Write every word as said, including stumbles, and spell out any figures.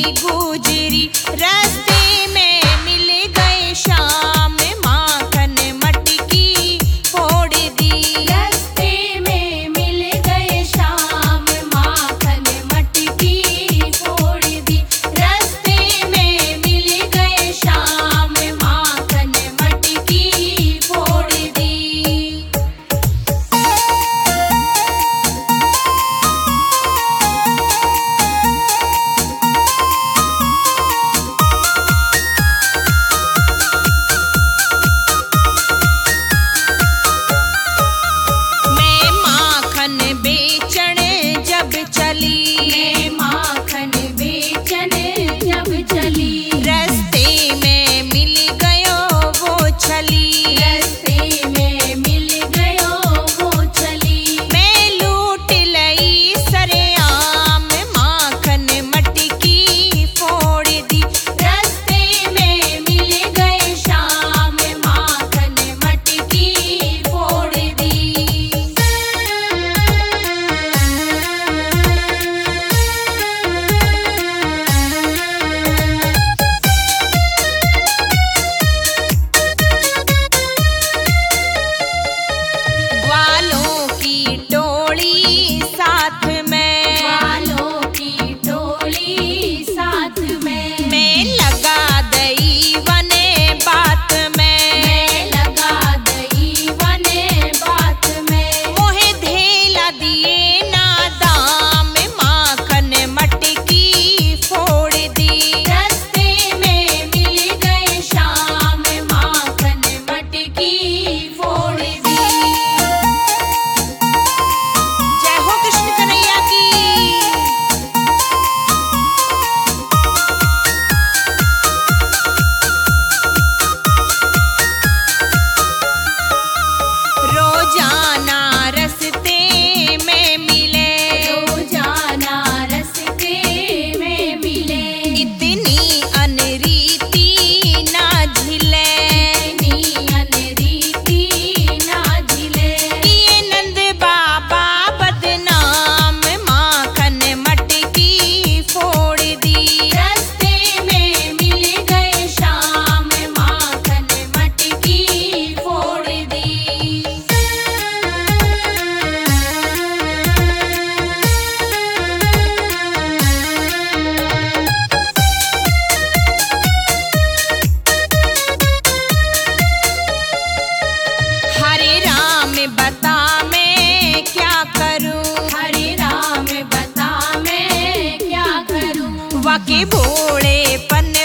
गुजरी, रास्ते में मिल गए शाम, माखन मटकी फोड़ दी। रास्ते में मिल गए शाम, माखन मटकी फोड़ दी। रास्ते में मिल गए शाम, माखन मटकी फोड़ दी। मैं माखन बेचण जब चली, मैं माखन बेचन जब चली। रास्ते में मिल गयो वो छली। रास्ते में मिल गयो वो चली। मैं लूट लई सरेआम, माखन मटकी फोड़ दी। रास्ते में मिल गए शाम, माखन मटकी फोड़ दी। ग्वालों की टोली साथ में, वालों की टोली साथ में। मैं लगा दई वने बात में। मैं लगा दई वने बात में। मोहे धेला दिए ना दाम, माखन मटकी फोड़ दी। रास्ते में मिल गए शाम, माखन मटकी फोड़ दी। जय हो कृष्ण कन्हैया की। रोजाना रस्ते में मिले, रोजाना रस्ते में मिले। इतनी अनरीति ना झिले। इतनी अनरीति ना झिले। किए नंद बाबा बदनाम, माखन मटकी फोड़ दी। रास्ते में मिल गए शाम, माखन मटकी फोड़ दी। हरे राम बता मैं क्या करूं, हरे राम बता मैं क्या करूं। वाके भोलेपन